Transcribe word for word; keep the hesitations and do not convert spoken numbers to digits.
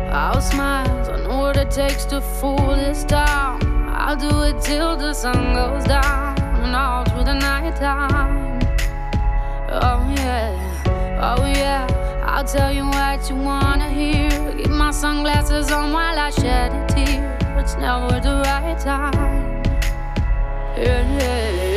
I'll smile, I know what it takes to fool this town. I'll do it till the sun goes down and all through the night time. Oh yeah, oh yeah, I'll tell you what you wanna hear. Keep my sunglasses on while I shed a tear. It's never the right time. Yeah, yeah.